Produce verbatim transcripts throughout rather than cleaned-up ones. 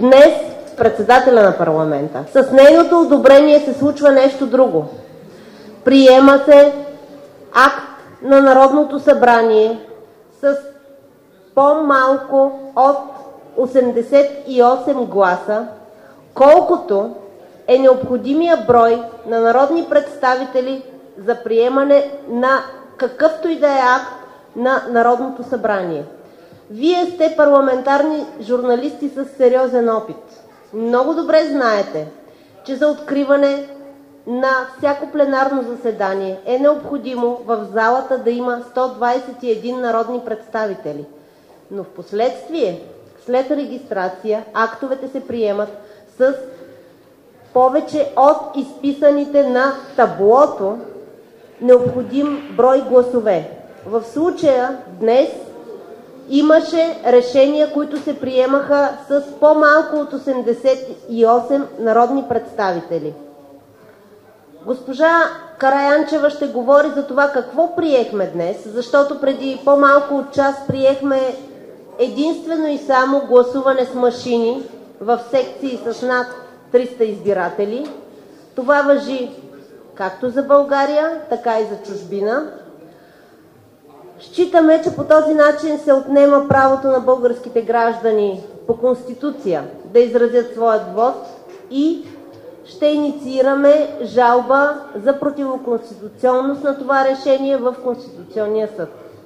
Днес председателя на парламента, с нейното одобрение се случва нещо друго. Приема се акт на Народното събрание с по-малко от осемдесет и осем гласа, колкото е необходимия брой на народни представители за приемане на какъвто и да е акт на Народното събрание. Вие сте парламентарни журналисти с сериозен опит. Много добре знаете, че за откриване на всяко пленарно заседание е необходимо в залата да има сто двадесет и един народни представители. Но в последствие, след регистрация, актовете се приемат с повече от изписаните на таблото необходим брой гласове. В случая днес имаше решения, които се приемаха с по-малко от осемдесет и осем народни представители. Госпожа Караянчева ще говори за това какво приехме днес, защото преди по-малко от час приехме единствено и само гласуване с машини в секции с над триста избиратели. Това важи както за България, така и за чужбина. Считаме, че по този начин се отнема правото на българските граждани по Конституция да изразят своят вот и ще инициираме жалба за противоконституционност на това решение в Конституционния съд.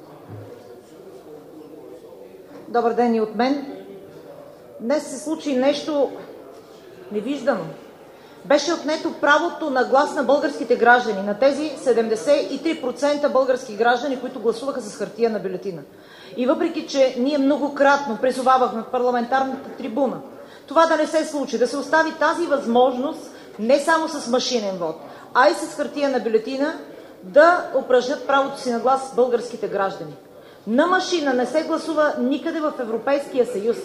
Добър ден и от мен. Днес се случи нещо невиждано. Беше отнето правото на глас на българските граждани, на тези седемдесет и три процента български граждани, които гласуваха с хартиена бюлетина. И въпреки че ние многократно призовавахме в парламентарната трибуна това да не се случи, да се остави тази възможност не само с машинен вод, а и с хартиена бюлетина да упражнят правото си на глас българските граждани. На машина не се гласува никъде в Европейския съюз.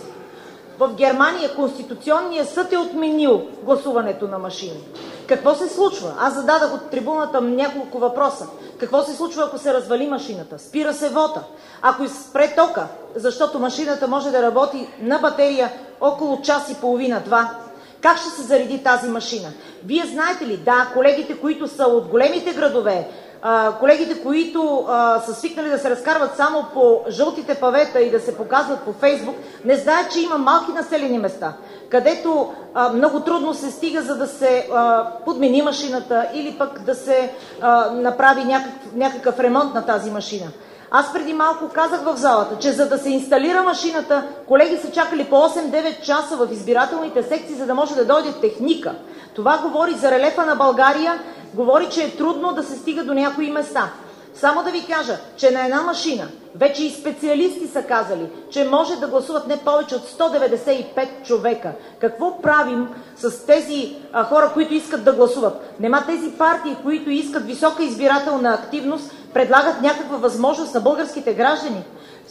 В Германия Конституционният съд е отменил гласуването на машини. Какво се случва? Аз зададах от трибуната няколко въпроса. Какво се случва, ако се развали машината? Спира се вота. Ако спре тока, защото машината може да работи на батерия около час и половина-два. Как ще се зареди тази машина? Вие знаете ли? Да, колегите, които са от големите градове, колегите, които а, са свикнали да се разкарват само по жълтите павета и да се показват по Фейсбук, не знаят, че има малки населени места, където а, много трудно се стига, за да се а, подмени машината или пък да се а, направи някакъв, някакъв ремонт на тази машина. Аз преди малко казах в залата, че за да се инсталира машината, колеги са чакали по осем-девет часа в избирателните секции, за да може да дойде техника. Това говори за релефа на България, говори, че е трудно да се стига до някои места. Само да ви кажа, че на една машина вече и специалисти са казали, че може да гласуват не повече от сто деветдесет и пет човека. Какво правим с тези а, хора, които искат да гласуват? Нема тези партии, които искат висока избирателна активност, предлагат някаква възможност на българските граждани.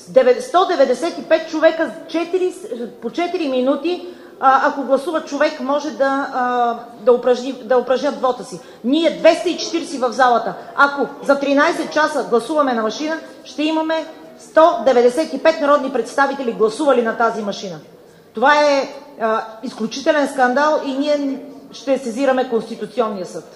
сто деветдесет и пет човека четири, по четири минути, а, ако гласува човек, може да, а, да, упражни, да упражнят вота си. Ние двеста и четиридесет в залата. Ако за тринадесет часа гласуваме на машина, ще имаме сто деветдесет и пет народни представители гласували на тази машина. Това е а, изключителен скандал и ние ще сезираме Конституционния съд.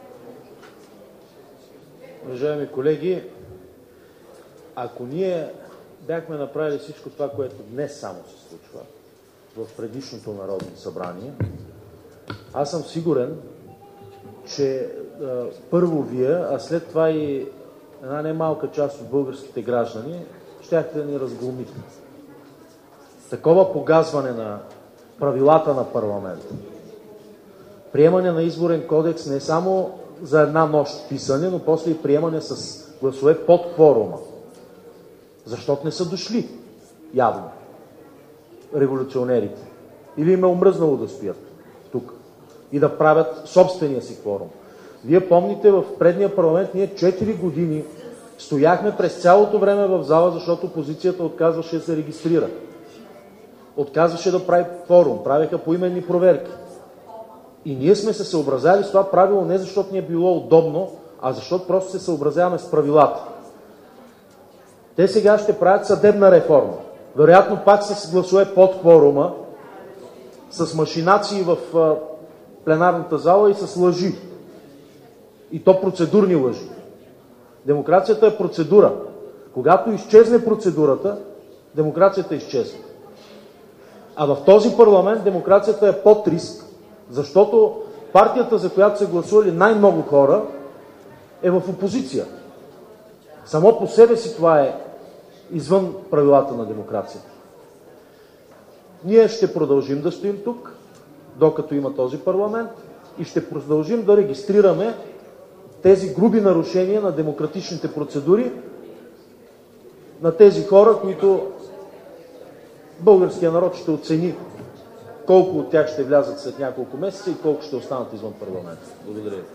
Уважаеми колеги, ако ние бяхме направили всичко това, което днес само се случва в предишното Народно събрание, аз съм сигурен, че а, първо вие, а след това и една немалка част от българските граждани щяхте да ни разглумите. Такова погазване на правилата на парламента, приемане на изборен кодекс не само за една нощ писане, но после и приемане с гласове под кворума. Защото не са дошли, явно, революционерите. Или им е омръзнало да стоят тук и да правят собствения си кворум. Вие помните, в предния парламент ние четири години стояхме през цялото време в зала, защото опозицията отказваше да се регистрира. Отказваше да прави кворум, правеха поименни проверки. И ние сме се съобразяли с това правило не защото ни е било удобно, а защото просто се съобразяваме с правилата. Те сега ще правят съдебна реформа. Вероятно пак с гласове под кворума с машинации в пленарната зала и с лъжи. И то процедурни лъжи. Демокрацията е процедура. Когато изчезне процедурата, демокрацията изчезва. А в този парламент демокрацията е под риск, защото партията, за която са гласували най-много хора, е в опозиция. Само по себе си това е извън правилата на демокрацията. Ние ще продължим да стоим тук, докато има този парламент, и ще продължим да регистрираме тези груби нарушения на демократичните процедури на тези хора, които българския народ ще оцени колко от тях ще влязат след няколко месеца и колко ще останат извън парламента. Благодаря ви.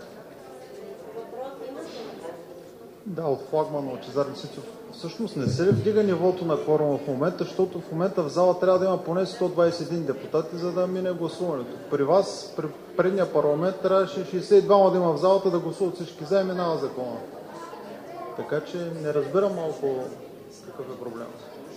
Да, от флагмана Лъчезар Миситов. Всъщност не се ли вдига нивото на кворума в момента, защото в момента в зала трябва да има поне сто двадесет и един депутати, за да мине гласуването. При вас, при предния парламент, трябваше шейсет и двама да има в залата да гласуват всички за и минава закона. Така че не разбирам малко какъв е проблем.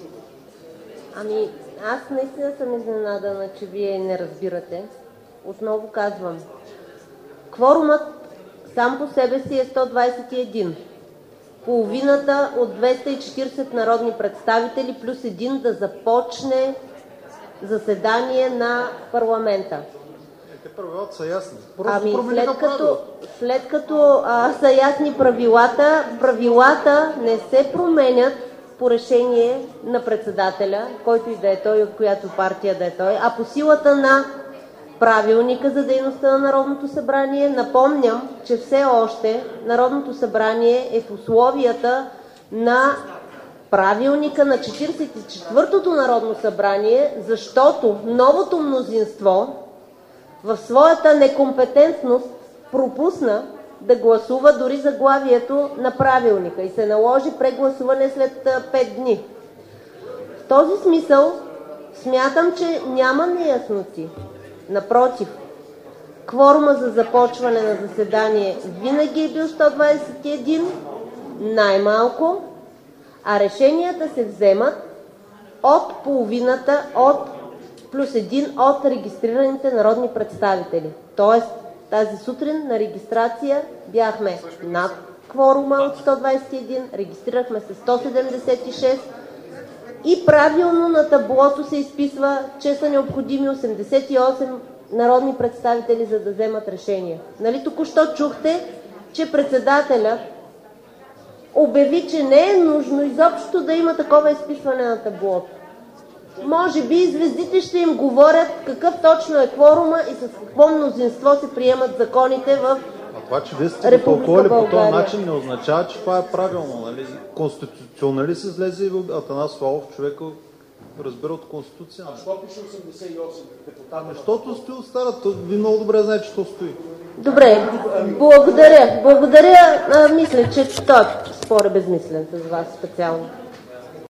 Ами, аз наистина съм изненадана, че вие не разбирате. Отново казвам, кворумът сам по себе си е сто двадесет и един. Половината от двеста и четиридесет народни представители плюс един да започне заседание на парламента. Те правилата са ясни. Просто ами след като, правила. след като а, са ясни правилата, правилата не се променят по решение на председателя, който и да е той, от която партия да е той, а по силата на Правилника за дейността на Народното събрание. Напомням, че все още Народното събрание е в условията на Правилника на четиридесет и четвъртото Народно събрание, защото новото мнозинство в своята некомпетентност пропусна да гласува дори заглавието на Правилника и се наложи прегласуване след пет дни. В този смисъл смятам, че няма неясноти. Напротив, кворума за започване на заседание винаги е бил сто двадесет и един, най-малко, а решенията се вземат от половината, от плюс един от регистрираните народни представители. Тоест, тази сутрин на регистрация бяхме над кворума от сто двадесет и един, регистрирахме се сто седемдесет и шест и правилно на таблото се изписва, че са необходими осемдесет и осем народни представители, за да вземат решение. Нали току-що чухте, че председателят обяви, че не е нужно изобщо да има такова изписване на таблото. Може би звездите ще им говорят какъв точно е кворума и с какво мнозинство се приемат законите в А това, че вие сте толкова по този начин, не означава, че това е правилно. Нали? Конституционалист излезе и Атанас Славов, човека разбира от Конституция. А защо пише осемдесет и осем депутата? Защото стои от старата. Ви много добре знаете, че то стои. Добре, благодаря. Благодаря. А, мисля, че този спор е безмислен с вас специално.